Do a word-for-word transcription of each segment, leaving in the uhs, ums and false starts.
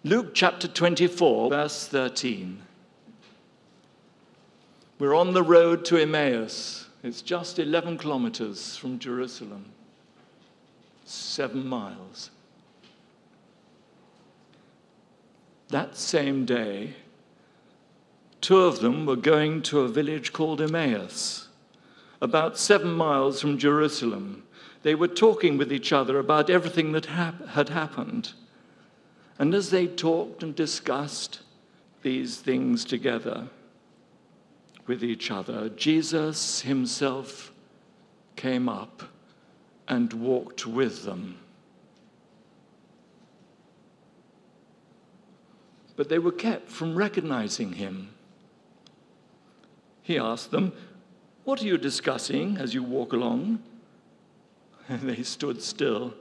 Luke chapter twenty-four, verse thirteen. We're on the road to Emmaus. It's just eleven kilometers from Jerusalem. Seven miles. That same day, two of them were going to a village called Emmaus, about seven miles from Jerusalem. They were talking with each other about everything that hap- had happened. And as they talked and discussed these things together with each other, Jesus himself came up and walked with them. But they were kept from recognizing him. He asked them, "What are you discussing as you walk along?" And they stood still,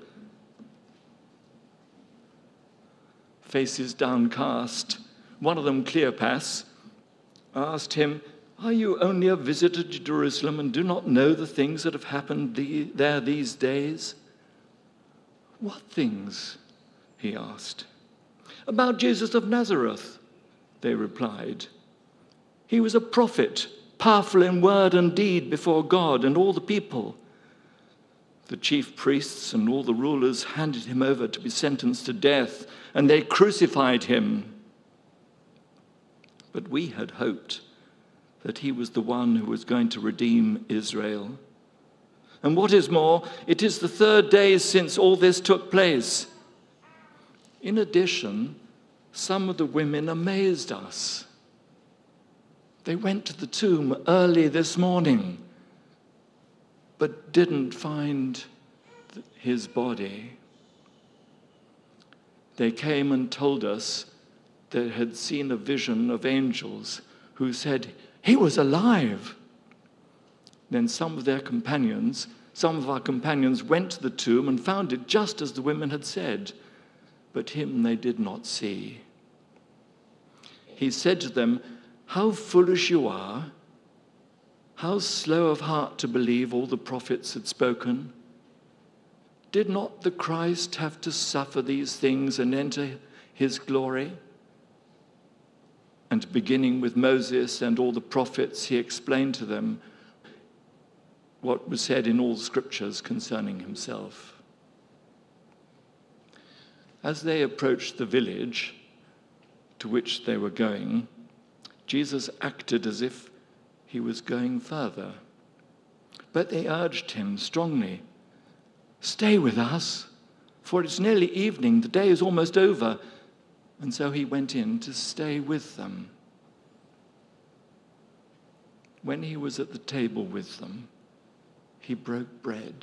faces downcast. One of them, Cleopas, asked him, "Are you only a visitor to Jerusalem and do not know the things that have happened the, there these days?" "What things?" he asked. "About Jesus of Nazareth," they replied. "He was a prophet, powerful in word and deed before God and all the people. The chief priests and all the rulers handed him over to be sentenced to death, and they crucified him. But we had hoped that he was the one who was going to redeem Israel. And what is more, it is the third day since all this took place. In addition, some of the women amazed us. They went to the tomb early this morning, but didn't find his body. They came and told us they had seen a vision of angels who said, 'He was alive.' Then some of their companions, some of our companions went to the tomb and found it just as the women had said, but him they did not see. He said to them, 'How foolish you are! How slow of heart to believe all the prophets had spoken. Did not the Christ have to suffer these things and enter his glory?' And beginning with Moses and all the prophets, he explained to them what was said in all the scriptures concerning himself." As they approached the village to which they were going, Jesus acted as if he was going further. But they urged him strongly, "Stay with us, for it's nearly evening, the day is almost over." And so he went in to stay with them. When he was at the table with them, he broke bread,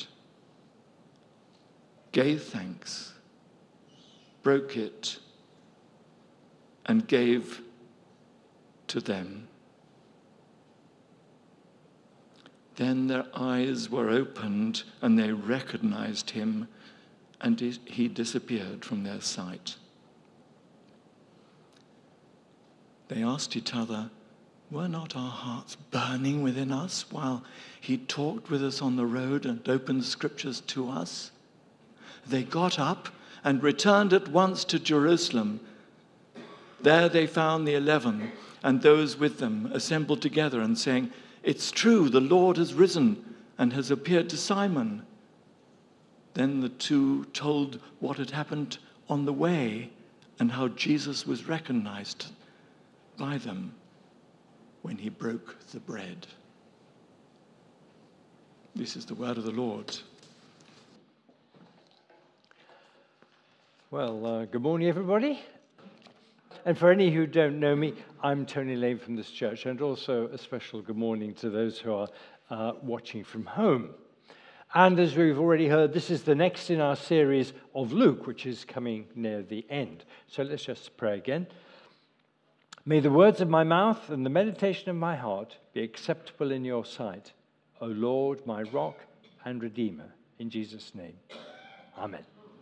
gave thanks, broke it, and gave to them. Then their eyes were opened and they recognized him, and he disappeared from their sight. They asked each other, "Were not our hearts burning within us while he talked with us on the road and opened the scriptures to us?" They got up and returned at once to Jerusalem. There they found the eleven and those with them assembled together and saying, "It's true, the Lord has risen and has appeared to Simon." Then the two told what had happened on the way and how Jesus was recognized by them when he broke the bread. This is the word of the Lord. Well, uh, good morning, everybody. And for any who don't know me, I'm Tony Lane from this church, and also a special good morning to those who are uh, watching from home. And as we've already heard, this is the next in our series of Luke, which is coming near the end. So let's just pray again. May the words of my mouth and the meditation of my heart be acceptable in your sight, O Lord, my rock and redeemer. In Jesus' name, amen.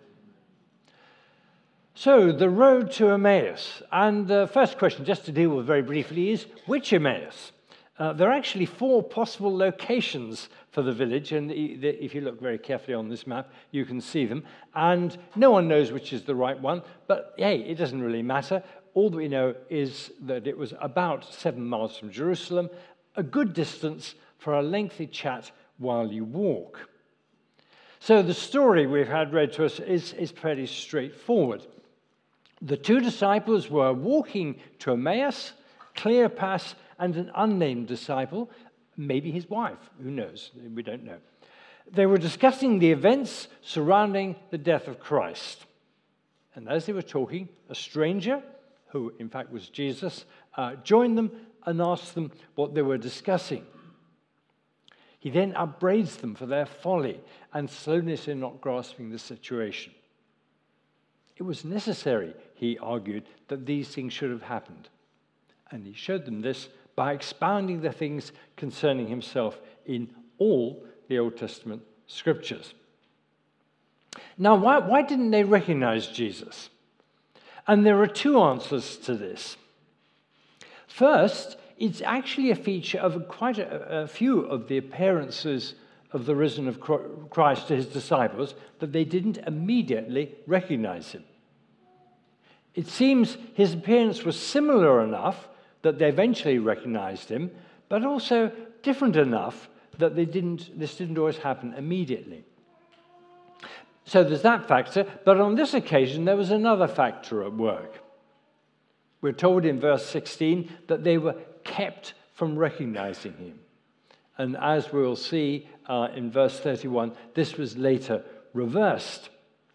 So, the road to Emmaus. And the first question, just to deal with very briefly, is which Emmaus? Uh, there are actually four possible locations for the village, and if you look very carefully on this map, you can see them. And no one knows which is the right one, but hey, it doesn't really matter. All that we know is that it was about seven miles from Jerusalem, a good distance for a lengthy chat while you walk. So the story we've had read to us is, is pretty straightforward. The two disciples were walking to Emmaus, Cleopas and an unnamed disciple, maybe his wife, who knows, we don't know. They were discussing the events surrounding the death of Christ. And as they were talking, a stranger, who in fact was Jesus, uh, joined them and asked them what they were discussing. He then upbraids them for their folly and slowness in not grasping the situation. It was necessary, he argued, that these things should have happened. And he showed them this by expounding the things concerning himself in all the Old Testament scriptures. Now, why, why didn't they recognize Jesus? And there are two answers to this. First, it's actually a feature of quite a, a few of the appearances of the risen of Christ to his disciples that they didn't immediately recognize him. It seems his appearance was similar enough that they eventually recognized him, but also different enough that they didn't, this didn't always happen immediately. So there's that factor, but on this occasion there was another factor at work. We're told in verse sixteen that they were kept from recognizing him. And as we'll see uh, in verse thirty-one, this was later reversed.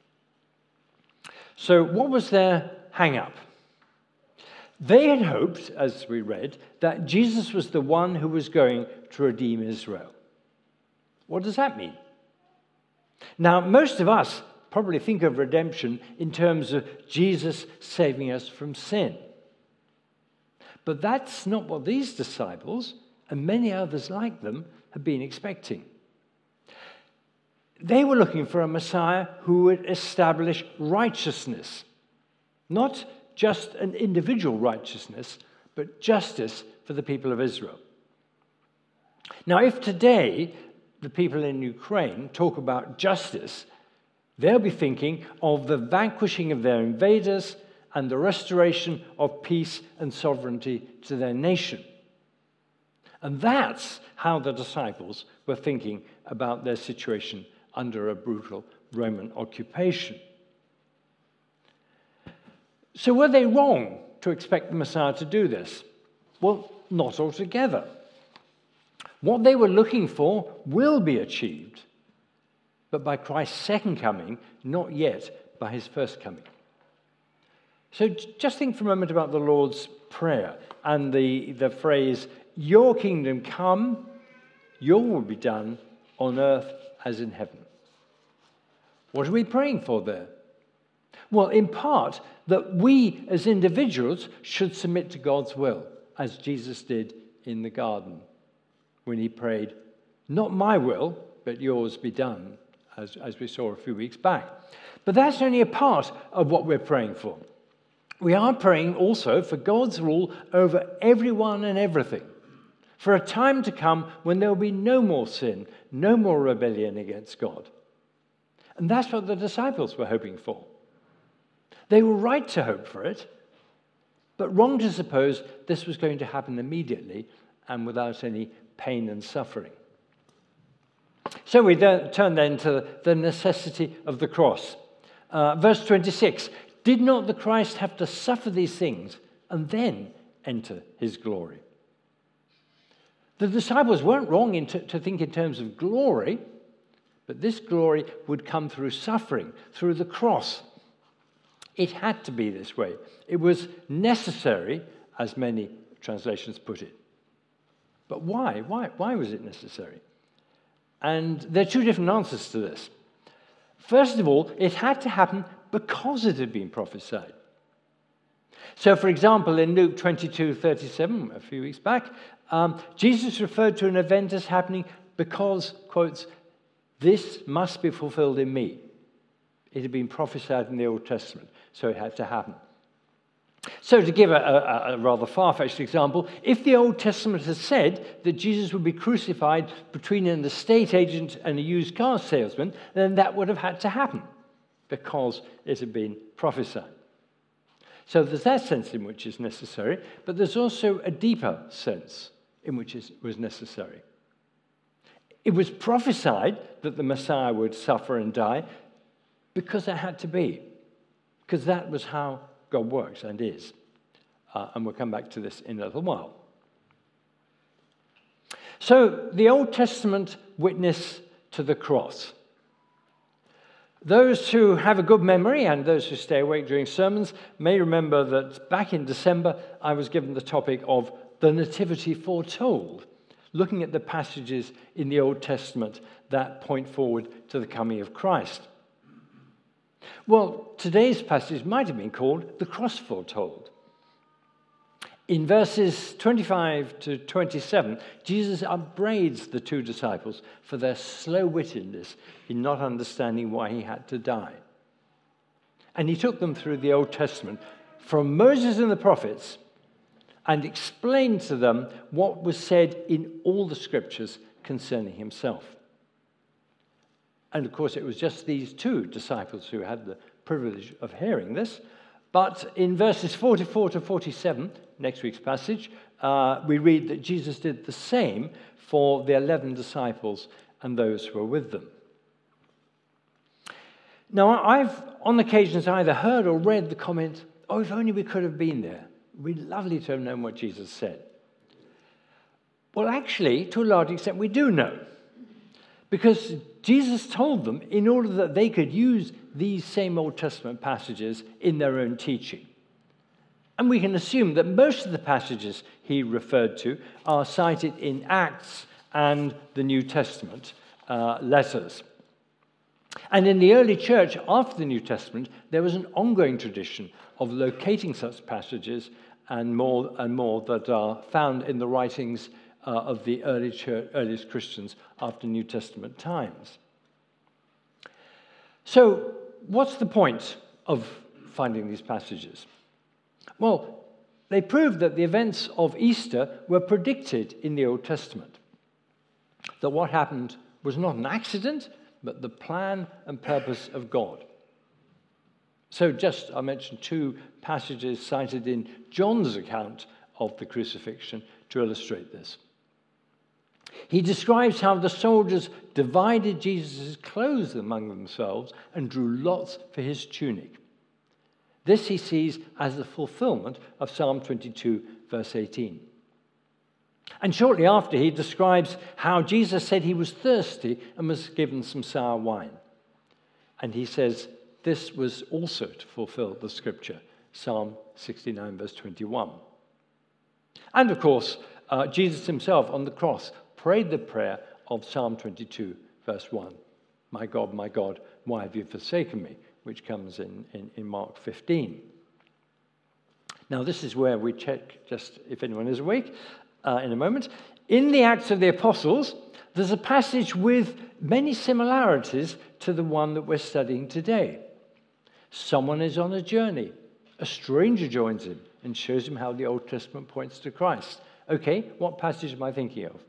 So what was their hang-up? They had hoped, as we read, that Jesus was the one who was going to redeem Israel. What does that mean? Now, most of us probably think of redemption in terms of Jesus saving us from sin. But that's not what these disciples, and many others like them, have been expecting. They were looking for a Messiah who would establish righteousness, not just an individual righteousness, but justice for the people of Israel. Now, if today the people in Ukraine talk about justice, they'll be thinking of the vanquishing of their invaders and the restoration of peace and sovereignty to their nation. And that's how the disciples were thinking about their situation under a brutal Roman occupation. So were they wrong to expect the Messiah to do this? Well, not altogether. What they were looking for will be achieved, but by Christ's second coming, not yet by his first coming. So just think for a moment about the Lord's Prayer and the, the phrase, "Your kingdom come, your will be done on earth as in heaven." What are we praying for there? Well, in part, that we as individuals should submit to God's will, as Jesus did in the garden when he prayed, "Not my will, but yours be done," as, as we saw a few weeks back. But that's only a part of what we're praying for. We are praying also for God's rule over everyone and everything, for a time to come when there will be no more sin, no more rebellion against God. And that's what the disciples were hoping for. They were right to hope for it, but wrong to suppose this was going to happen immediately and without any pain and suffering. So we turn then to the necessity of the cross. Uh, verse twenty-six, "Did not the Christ have to suffer these things and then enter his glory?" The disciples weren't wrong in t- to think in terms of glory, but this glory would come through suffering, through the cross. It had to be this way. It was necessary, as many translations put it. But why? Why, why was it necessary? And there are two different answers to this. First of all, it had to happen because it had been prophesied. So, for example, in Luke twenty-two thirty-seven, a few weeks back, um, Jesus referred to an event as happening because, quotes, "this must be fulfilled in me." It had been prophesied in the Old Testament, so it had to happen. So to give a, a, a rather far-fetched example, if the Old Testament has said that Jesus would be crucified between an estate agent and a used car salesman, then that would have had to happen because it had been prophesied. So there's that sense in which it's necessary, but there's also a deeper sense in which it was necessary. It was prophesied that the Messiah would suffer and die because it had to be, because that was how God works and is. Uh, and we'll come back to this in a little while. So the Old Testament witness to the cross. Those who have a good memory and those who stay awake during sermons may remember that back in December I was given the topic of the Nativity foretold, looking at the passages in the Old Testament that point forward to the coming of Christ. Well, today's passage might have been called the cross foretold. In verses twenty-five to twenty-seven, Jesus upbraids the two disciples for their slow-wittedness in not understanding why he had to die. And he took them through the Old Testament from Moses and the prophets and explained to them what was said in all the scriptures concerning himself. And of course, it was just these two disciples who had the privilege of hearing this. But in verses forty-four to forty-seven, next week's passage, uh, we read that Jesus did the same for the eleven disciples and those who were with them. Now, I've on occasions either heard or read the comment, oh, if only we could have been there. It would be lovely to have known what Jesus said. Well, actually, to a large extent, we do know. Because Jesus told them in order that they could use these same Old Testament passages in their own teaching. And we can assume that most of the passages he referred to are cited in Acts and the New Testament uh, letters. And in the early church, after the New Testament, there was an ongoing tradition of locating such passages and more and more that are found in the writings uh, of the early church, earliest Christians after New Testament times. So, what's the point of finding these passages? Well, they prove that the events of Easter were predicted in the Old Testament. That what happened was not an accident, but the plan and purpose of God. So just, I mentioned two passages cited in John's account of the crucifixion to illustrate this. He describes how the soldiers divided Jesus' clothes among themselves and drew lots for his tunic. This he sees as the fulfillment of Psalm twenty-two, verse eighteen. And shortly after, he describes how Jesus said he was thirsty and was given some sour wine. And he says this was also to fulfill the scripture, Psalm sixty-nine, verse twenty-one. And of course, uh, Jesus himself on the cross prayed the prayer of Psalm twenty-two, verse one. My God, my God, why have you forsaken me? Which comes in, in, in Mark fifteen. Now, this is where we check just if anyone is awake uh, in a moment. In the Acts of the Apostles, there's a passage with many similarities to the one that we're studying today. Someone is on a journey. A stranger joins him and shows him how the Old Testament points to Christ. Okay, what passage am I thinking of?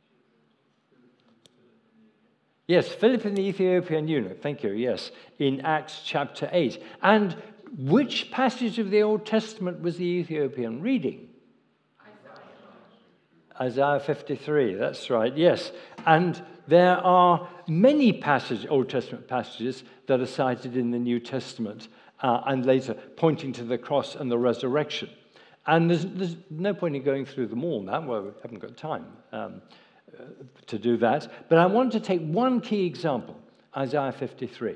Yes, Philip and the Ethiopian eunuch, thank you, yes, in Acts chapter eight. And which passage of the Old Testament was the Ethiopian reading? Isaiah fifty-three, that's right, yes. And there are many passages, Old Testament passages, that are cited in the New Testament uh, and later pointing to the cross and the resurrection. And there's, there's no point in going through them all now, well, we haven't got time. Um, to do that, but I want to take one key example, Isaiah fifty-three.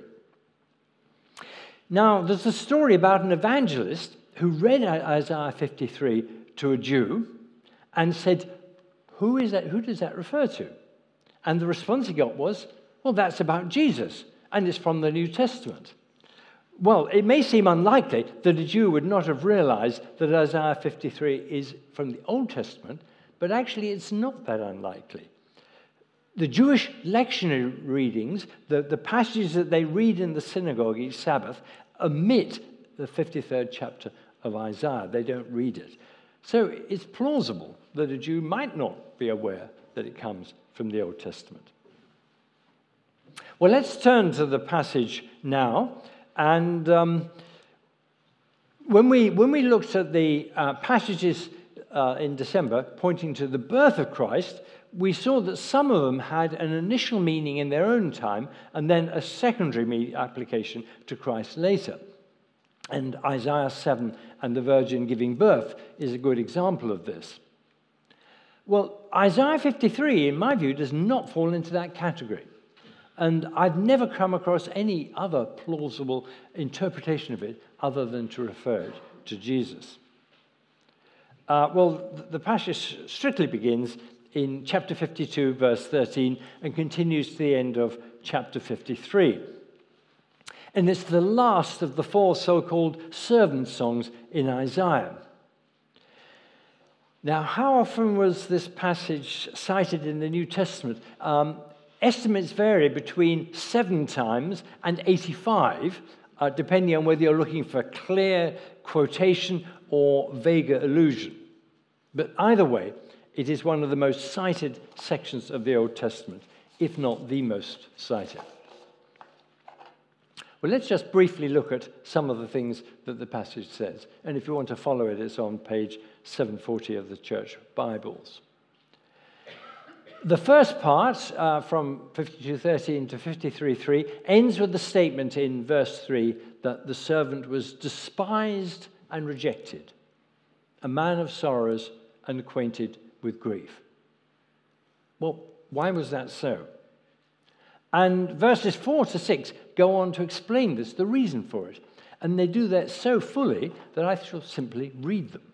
Now, there's a story about an evangelist who read Isaiah fifty-three to a Jew and said, who is that? Who does that refer to? And the response he got was, well, that's about Jesus, and it's from the New Testament. Well, it may seem unlikely that a Jew would not have realized that Isaiah fifty-three is from the Old Testament, but actually it's not that unlikely. The Jewish lectionary readings, the, the passages that they read in the synagogue each Sabbath, omit the fifty-third chapter of Isaiah. They don't read it. So it's plausible that a Jew might not be aware that it comes from the Old Testament. Well, let's turn to the passage now. And um, when we when we looked at the uh, passages uh, in December pointing to the birth of Christ, we saw that some of them had an initial meaning in their own time and then a secondary application to Christ later. And Isaiah seven and the virgin giving birth is a good example of this. Well, Isaiah fifty-three, in my view, does not fall into that category. And I've never come across any other plausible interpretation of it other than to refer it to Jesus. Uh, well, the passage strictly begins in chapter fifty-two, verse thirteen, and continues to the end of chapter fifty-three. And it's the last of the four so-called servant songs in Isaiah. Now, how often was this passage cited in the New Testament? Um, estimates vary between seven times and eighty-five, uh, depending on whether you're looking for clear quotation or vaguer allusion. But either way, it is one of the most cited sections of the Old Testament, if not the most cited. Well, let's just briefly look at some of the things that the passage says. And if you want to follow it, it's on page seven forty of the Church Bibles. The first part, uh, from fifty-two thirteen to fifty-three three, ends with the statement in verse three that the servant was despised and rejected, a man of sorrows and acquainted with grief. Well, why was that so? And verses four to six go on to explain this, the reason for it. And they do that so fully that I shall simply read them.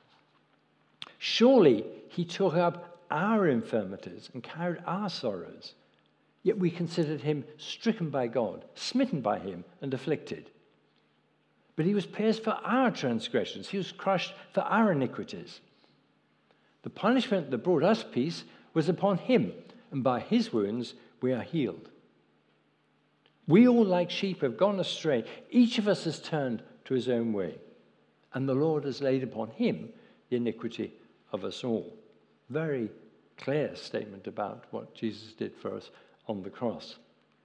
Surely he took up our infirmities and carried our sorrows, yet we considered him stricken by God, smitten by him, and afflicted. But he was pierced for our transgressions, he was crushed for our iniquities. The punishment that brought us peace was upon him, and by his wounds we are healed. We all like sheep have gone astray. Each of us has turned to his own way, and the Lord has laid upon him the iniquity of us all. Very clear statement about what Jesus did for us on the cross.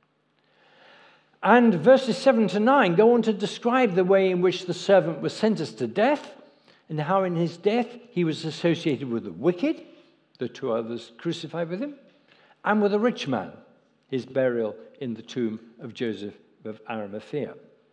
And verses seven to nine go on to describe the way in which the servant was sentenced to death, and how in his death he was associated with the wicked, the two others crucified with him, and with a rich man, his burial in the tomb of Joseph of Arimathea.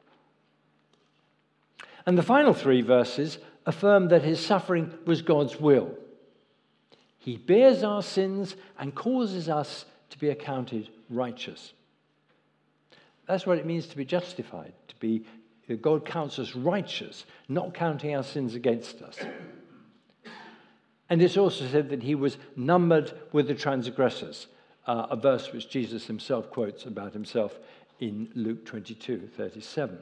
And the final three verses affirm that his suffering was God's will. He bears our sins and causes us to be accounted righteous. That's what it means to be justified, to be, God counts us righteous, not counting our sins against us. And it's also said that he was numbered with the transgressors, uh, a verse which Jesus himself quotes about himself in Luke twenty-two thirty-seven.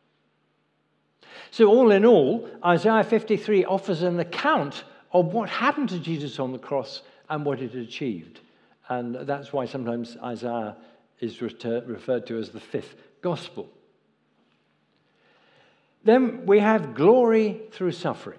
So all in all, Isaiah fifty-three offers an account of what happened to Jesus on the cross and what it achieved. And that's why sometimes Isaiah is referred to as the fifth gospel. Then we have glory through suffering.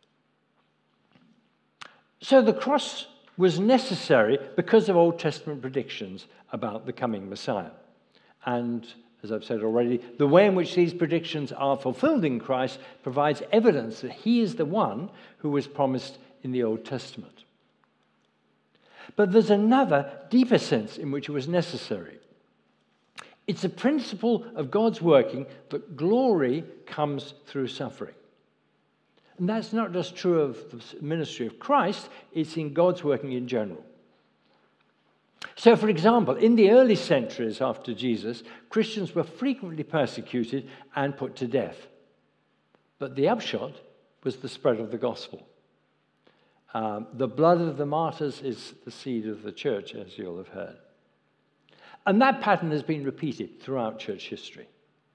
So the cross was necessary because of Old Testament predictions about the coming Messiah. And as I've said already, the way in which these predictions are fulfilled in Christ provides evidence that he is the one who was promised in the Old Testament. But there's another deeper sense in which it was necessary. It's a principle of God's working that glory comes through suffering. And that's not just true of the ministry of Christ, it's in God's working in general. So, for example, in the early centuries after Jesus, Christians were frequently persecuted and put to death. But the upshot was the spread of the gospel. Um, the blood of the martyrs is the seed of the church, as you'll have heard. And that pattern has been repeated throughout church history.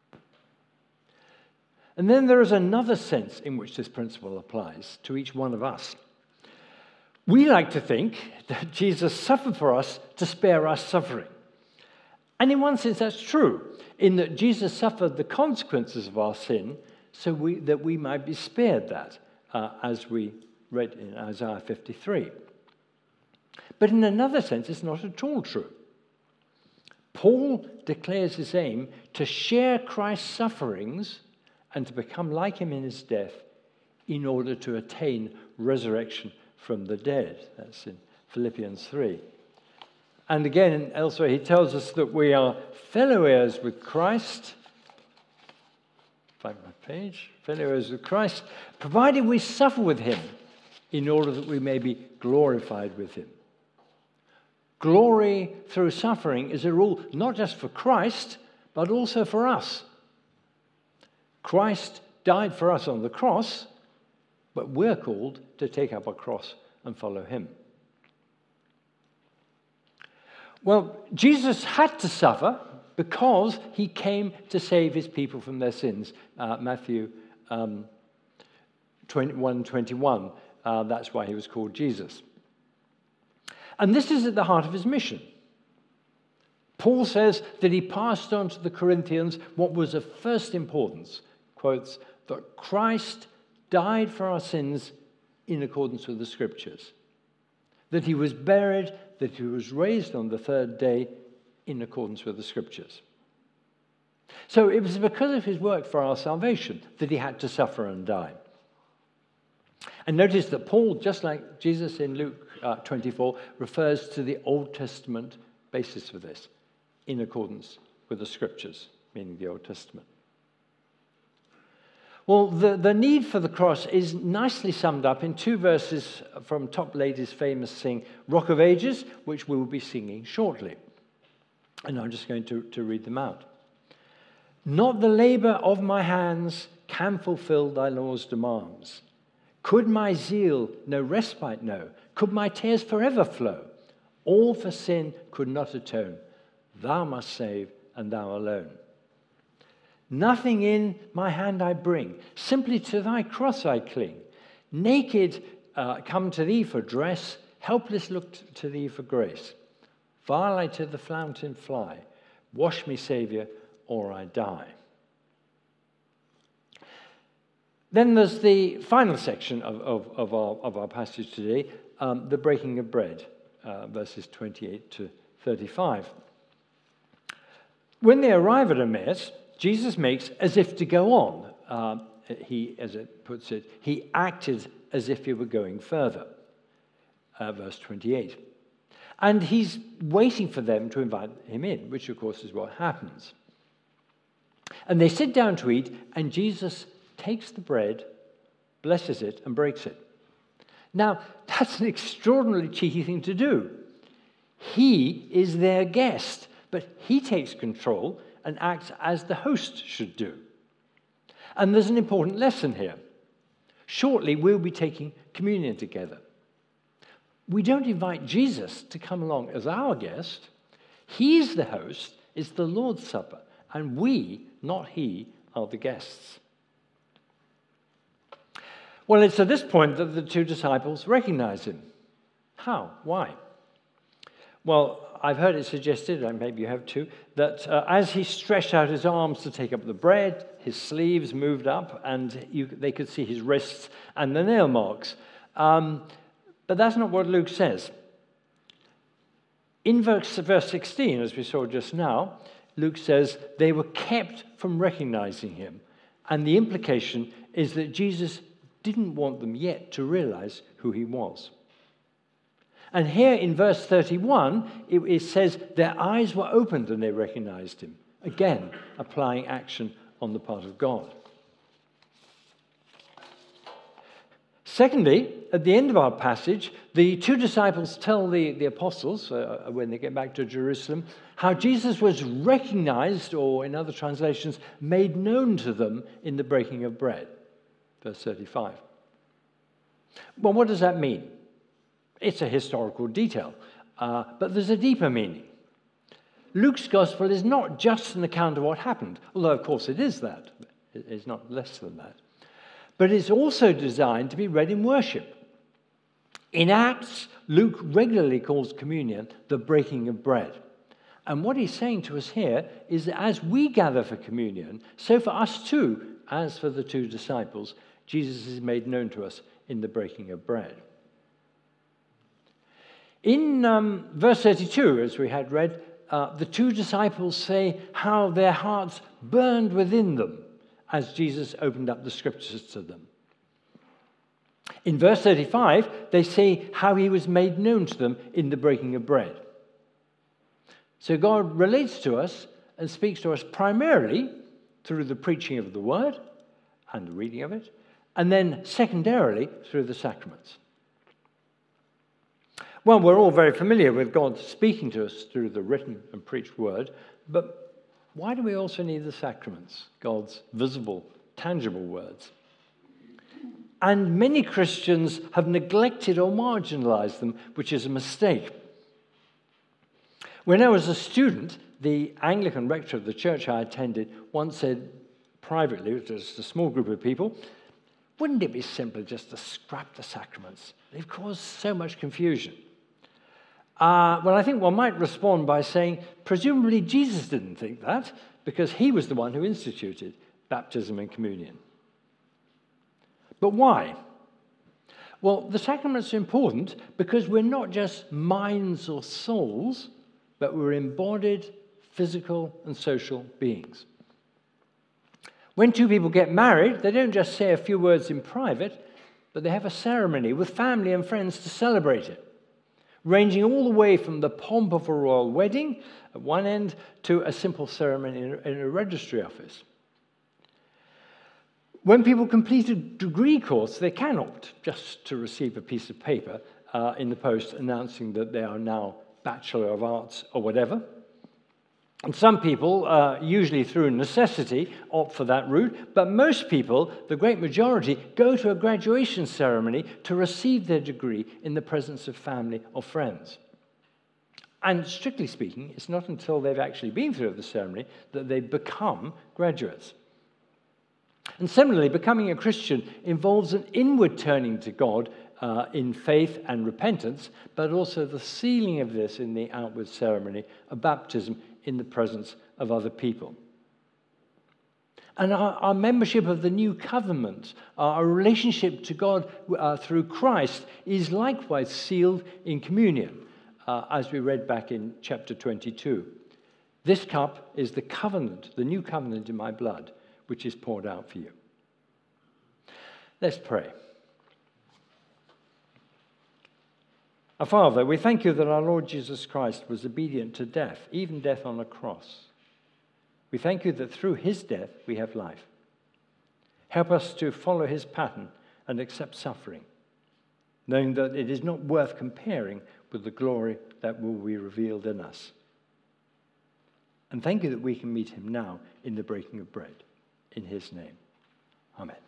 And then there is another sense in which this principle applies to each one of us. We like to think that Jesus suffered for us to spare us suffering. And in one sense, that's true, in that Jesus suffered the consequences of our sin so we, that we might be spared that, uh, as we read in Isaiah fifty-three. But in another sense, it's not at all true. Paul declares his aim to share Christ's sufferings and to become like him in his death in order to attain resurrection from the dead. That's in Philippians three. And again, elsewhere, he tells us that we are fellow heirs with Christ. Find my page. Fellow heirs with Christ, provided we suffer with him in order that we may be glorified with him. Glory through suffering is a rule not just for Christ, but also for us. Christ died for us on the cross, but we're called to take up a cross and follow him. Well, Jesus had to suffer because he came to save his people from their sins. Uh, Matthew um, twenty-one twenty-one, uh, that's why he was called Jesus. And this is at the heart of his mission. Paul says that he passed on to the Corinthians what was of first importance, quotes, that Christ died for our sins in accordance with the Scriptures, that he was buried, that he was raised on the third day in accordance with the Scriptures. So it was because of his work for our salvation that he had to suffer and die. And notice that Paul, just like Jesus in Luke uh, twenty-four, refers to the Old Testament basis for this, in accordance with the Scriptures, meaning the Old Testament. Well, the, the need for the cross is nicely summed up in two verses from Toplady's famous sing, Rock of Ages, which we will be singing shortly. And I'm just going to, to read them out. Not the labor of my hands can fulfill thy law's demands. Could my zeal no respite know? Could my tears forever flow? All for sin could not atone. Thou must save, and thou alone. Nothing in my hand I bring, simply to thy cross I cling. Naked uh, come to thee for dress, helpless look to thee for grace. Vile I to the fountain fly, wash me, Saviour, or I die. Then there's the final section of, of, of, our, of our passage today, um, the breaking of bread, uh, verses twenty-eight to thirty-five. When they arrive at Emmaus, Jesus makes as if to go on. Uh, he, as it puts it, he acted as if he were going further, uh, verse twenty-eight. And he's waiting for them to invite him in, which of course is what happens. And they sit down to eat, and Jesus takes the bread, blesses it, and breaks it. Now, that's an extraordinarily cheeky thing to do. He is their guest, but he takes control and acts as the host should do. And there's an important lesson here. Shortly, we'll be taking communion together. We don't invite Jesus to come along as our guest. He's the host, it's the Lord's Supper, and we, not he, are the guests. Well, it's at this point that the two disciples recognize him. How? Why? Well, I've heard it suggested, and maybe you have too, that uh, as he stretched out his arms to take up the bread, his sleeves moved up, and you, they could see his wrists and the nail marks. Um, but that's not what Luke says. In verse, verse sixteen, as we saw just now, Luke says they were kept from recognizing him. And the implication is that Jesus didn't want them yet to realize who he was. And here in verse thirty-one, it, it says their eyes were opened and they recognized him. Again, applying action on the part of God. Secondly, at the end of our passage, the two disciples tell the, the apostles, uh, when they get back to Jerusalem, how Jesus was recognized, or in other translations, made known to them in the breaking of bread. Verse thirty-five. Well, what does that mean? It's a historical detail, uh, but there's a deeper meaning. Luke's gospel is not just an account of what happened, although of course it is that. It's not less than that. But it's also designed to be read in worship. In Acts, Luke regularly calls communion the breaking of bread. And what he's saying to us here is that as we gather for communion, so for us too, as for the two disciples, Jesus is made known to us in the breaking of bread. In um, verse thirty-two, as we had read, uh, the two disciples say how their hearts burned within them as Jesus opened up the scriptures to them. In verse thirty-five, they say how he was made known to them in the breaking of bread. So God relates to us and speaks to us primarily through the preaching of the word and the reading of it, and then secondarily through the sacraments. Well, we're all very familiar with God speaking to us through the written and preached word, but why do we also need the sacraments, God's visible, tangible words? And many Christians have neglected or marginalized them, which is a mistake. When I was a student, the Anglican rector of the church I attended once said privately, to a small group of people, wouldn't it be simpler just to scrap the sacraments? They've caused so much confusion. Uh, well, I think one might respond by saying, presumably Jesus didn't think that, because he was the one who instituted baptism and communion. But why? Well, the sacraments are important because we're not just minds or souls, but we're embodied physical and social beings. When two people get married, they don't just say a few words in private, but they have a ceremony with family and friends to celebrate it, ranging all the way from the pomp of a royal wedding at one end to a simple ceremony in a, in a registry office. When people complete a degree course, they can opt just to receive a piece of paper uh, in the post announcing that they are now Bachelor of Arts or whatever. And some people, uh, usually through necessity, opt for that route, but most people, the great majority, go to a graduation ceremony to receive their degree in the presence of family or friends. And strictly speaking, it's not until they've actually been through the ceremony that they become graduates. And similarly, becoming a Christian involves an inward turning to God uh, in faith and repentance, but also the sealing of this in the outward ceremony of baptism in the presence of other people. And our, our membership of the new covenant, our relationship to God uh, through Christ, is likewise sealed in communion, uh, as we read back in chapter twenty-two. This cup is the covenant, the new covenant in my blood, which is poured out for you. Let's pray. Our Father, we thank you that our Lord Jesus Christ was obedient to death, even death on a cross. We thank you that through his death we have life. Help us to follow his pattern and accept suffering, knowing that it is not worth comparing with the glory that will be revealed in us. And thank you that we can meet him now in the breaking of bread. In his name, amen.